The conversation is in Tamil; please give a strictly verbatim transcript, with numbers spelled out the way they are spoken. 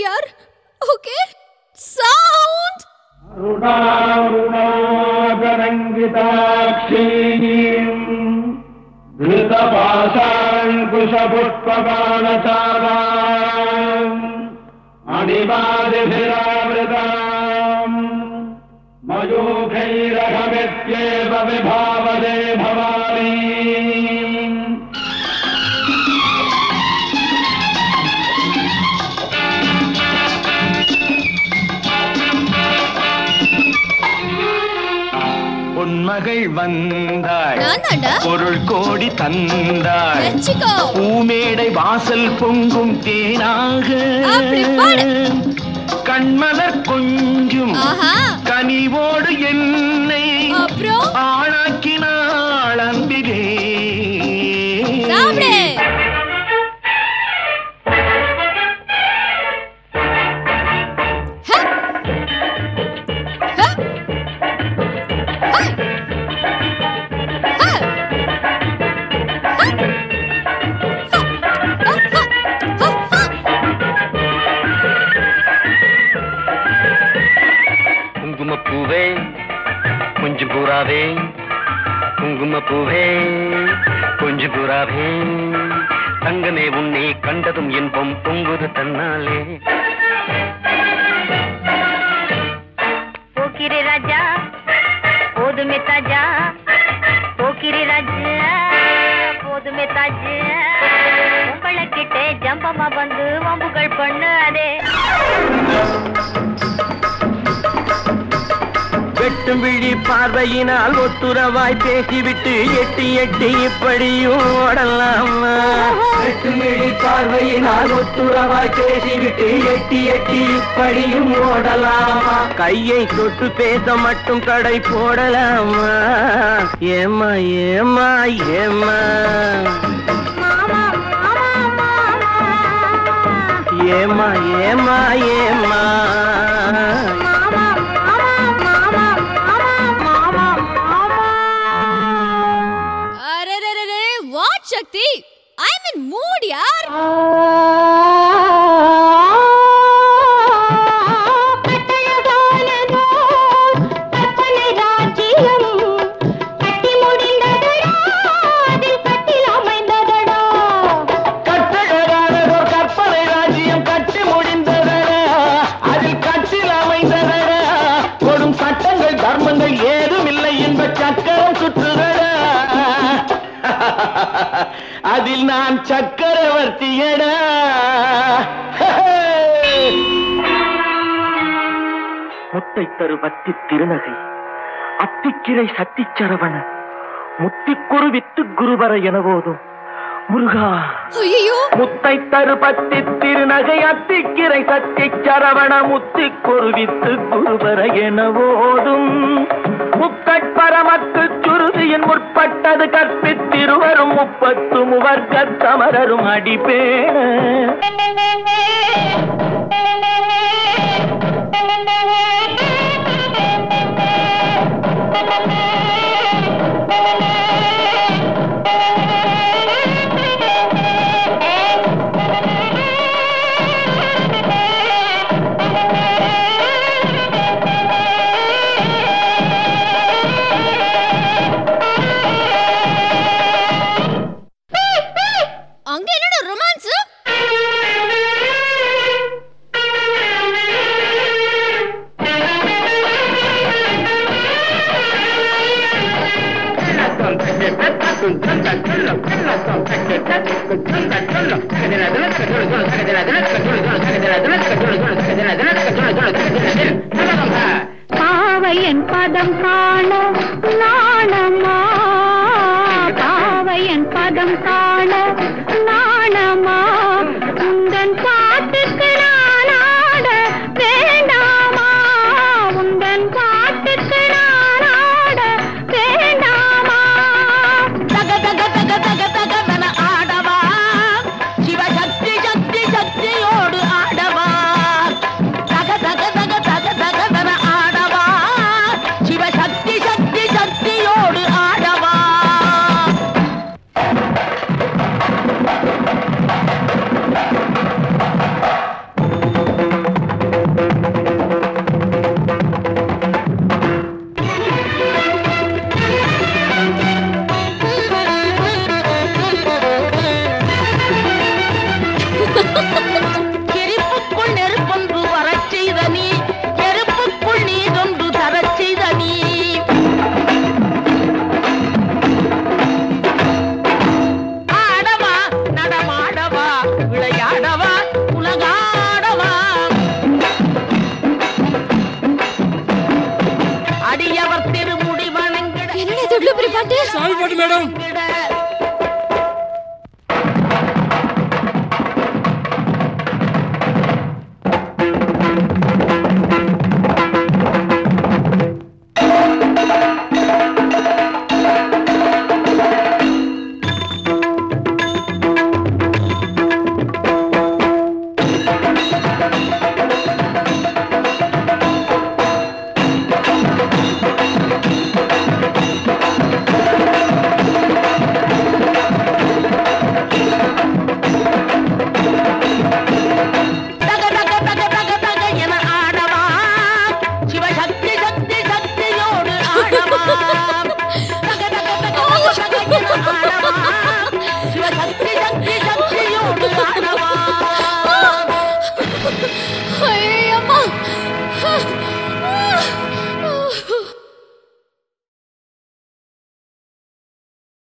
यार. Okay? Sound! रुणारुणागरङ्गिताक्षीम् धृतपाशाङ्कुशपुष्पबाणचाराम् अणिमादिभिरावृताम् मयूखैरघमित्येव विभावदे भवानी. பொன்மகள் வந்தாள், பொருள் கோடி தந்தாள், பூமேடை வாசல் பொங்கும் தேனாக கண்மலர் கொஞ்சும் கனிவோடு என்னை ஆளாக்கினாள் அன்பிலே. குங்குமப்பூவே கொஞ்சம் பூராவே, குங்குமப்பூவே கொஞ்சம் பூராவே, தங்கமே உன்னை கண்டதும் என்பம் பொங்குது தன்னாலே. போக்கிரி ராஜா போதுமே தாஜா, போக்கிரி ராஜா போதுமே தாஜா, உங்களை கிட்டே ஜம்பமா வந்து வம்புகள் பண்ணாதே. வெட்டும் விழி பார்வையினால் ஒத்துறவாய் பேசிவிட்டு எட்டி எட்டி இப்படியும் ஓடலாமா? வெட்டும் விழி பார்வையினால் ஒத்துறவாய் பேசிவிட்டு எட்டி எட்டி இப்படியும் ஓடலாமா? கையை தொட்டு பேச மட்டும் கடை போடலாமா? ஏமா ஏமா ஏமா ஏமா ஏமா ஏமா शक्ति, I'm in mood यार. அதில் நான் சக்கரவர்த்தியடா. முத்தை தரு பத்தி திருநகை அத்திக்கிரை சத்தி சரவண முத்திக்குரு வித்து குருவர என போதும் முருகா. முத்தை தரு பத்தி திருநகை அத்திக்கிரை சத்தி சரவண முத்திக்குரு வித்து குருவர என போதும் முக்கட்பரமக்கு சுருதியின் முற்பட்டது கற்பித்திருவரும் முப்பத்து முவர்க்க சமரரும் அடிப்பேன. பாவையன் பதம் காண நாணமா, பாவையன் பதம் காண